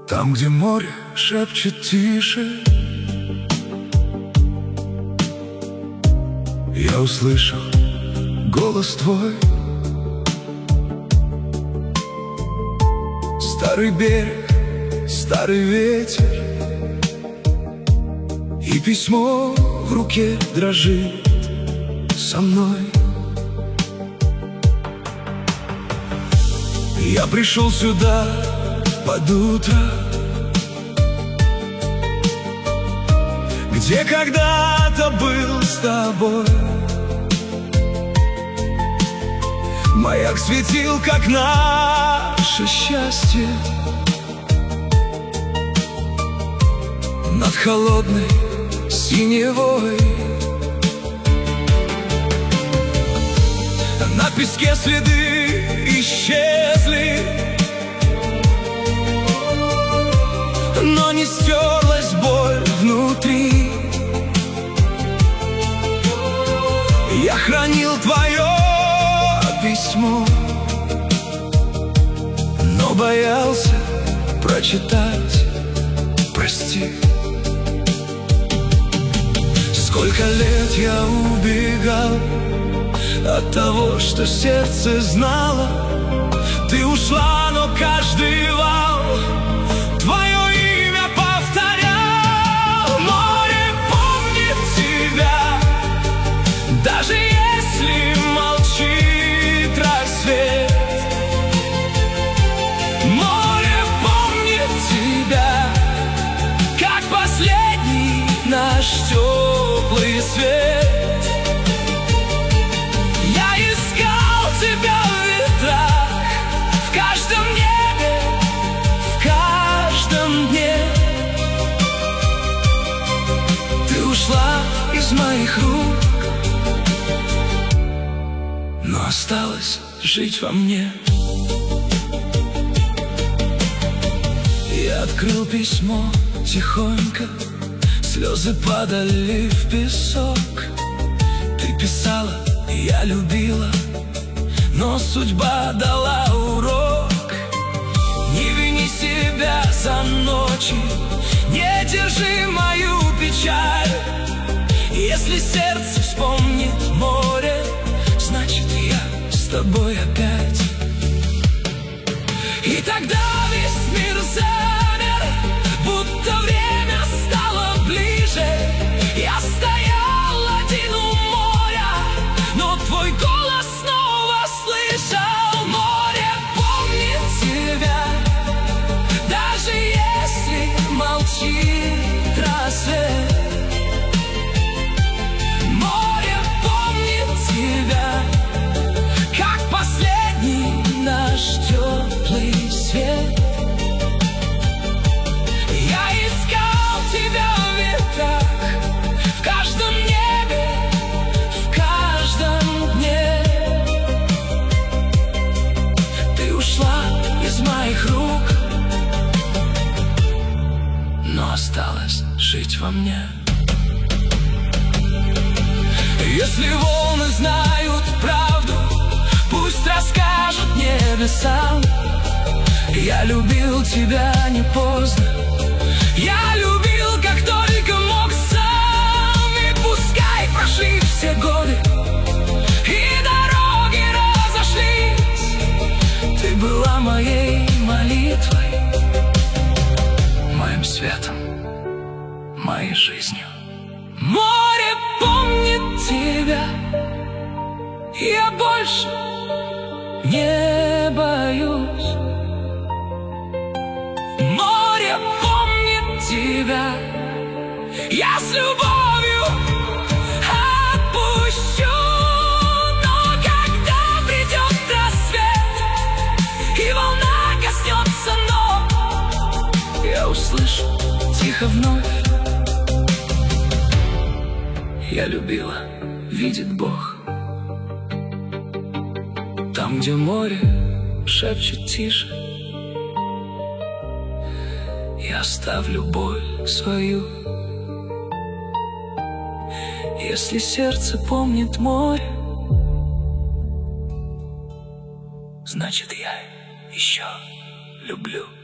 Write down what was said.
Там, где море шепчет тише, я услышал голос твой. Старый берег, старый ветер, и письмо в руке дрожит со мной. Я пришел сюда под утро, где когда-то был с тобой. Маяк светил, как наше счастье, над холодной синевой. На песке следы исчезли, но не стерлась боль внутри. Я хранил твое письмо, но боялся прочитать. Прости. Сколько лет я убегал от того, что сердце знало. Ты ушла, но каждый вал твое имя повторял. Море помнит тебя, даже если молчит рассвет. Море помнит тебя, как последний наш теплый свет. Я искал тебя в ветрах, в каждом небе, в каждом дне. Ты ушла из моих рук, но осталось жить во мне. Я открыл письмо тихонько, слезы падали в песок. Ты писала, я любила, но судьба дала урок. Не вини себя за ночи, не держи мою печаль. Если сердце вспомнит море, значит я с тобой опять. И тогда весь мир замер, будто время стало ближе. Я стоял один у моря, но твой голос снова слышал. Море помнит тебя, даже если молчит рассвет. Море помнит тебя, как последний наш теплый свет. Я искал тебя в ветрах, в каждом небе, в каждом дне. Ты ушла из моих рук, но осталось жить во мне. Если волны знают правду, пусть расскажут небесам. Я любил тебя не поздно, я любил, как только мог сам. И пускай прошли все годы, и дороги разошлись, ты была моей молитвой, моим светом, моей жизнью. Море помнит тебя, я больше не боюсь. Море помнит тебя, я с любовью отпущу. Но когда придет рассвет и волна коснется ног, я услышу тихо вновь: я любила, видит Бог. Там, где море шепчет тише, я оставлю боль свою. Если сердце помнит море, значит я еще люблю.